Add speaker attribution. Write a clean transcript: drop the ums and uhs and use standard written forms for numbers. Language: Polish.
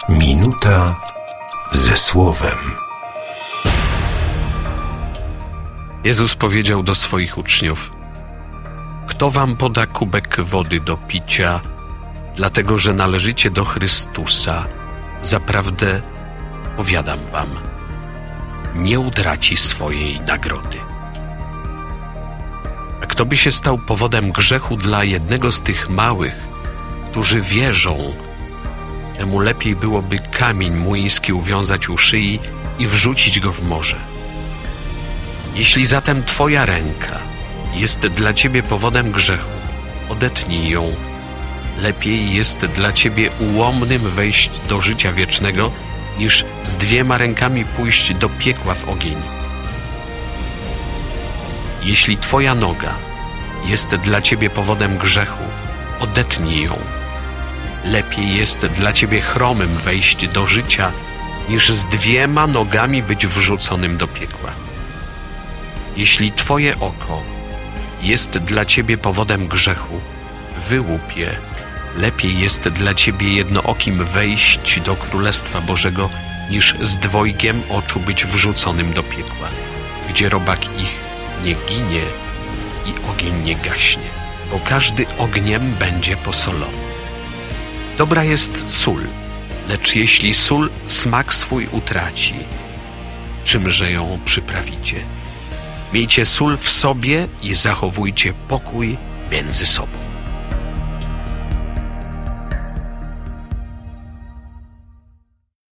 Speaker 1: Minuta ze Słowem.
Speaker 2: Jezus powiedział do swoich uczniów: kto wam poda kubek wody do picia, dlatego że należycie do Chrystusa, zaprawdę powiadam wam, nie utraci swojej nagrody. A kto by się stał powodem grzechu dla jednego z tych małych, którzy wierzą, temu lepiej byłoby kamień młyński uwiązać u szyi i wrzucić go w morze. Jeśli zatem twoja ręka jest dla ciebie powodem grzechu, odetnij ją. Lepiej jest dla ciebie ułomnym wejść do życia wiecznego, niż z 2 rękami pójść do piekła w ogień. Jeśli twoja noga jest dla ciebie powodem grzechu, odetnij ją. Lepiej jest dla ciebie chromym wejść do życia, niż z 2 nogami być wrzuconym do piekła. Jeśli twoje oko jest dla ciebie powodem grzechu, wyłup je. Lepiej jest dla ciebie jednookim wejść do Królestwa Bożego, niż z 2 oczu być wrzuconym do piekła, gdzie robak ich nie ginie i ogień nie gaśnie, bo każdy ogniem będzie posolony. Dobra jest sól, lecz jeśli sól smak swój utraci, czymże ją przyprawicie? Miejcie sól w sobie i zachowujcie pokój między sobą.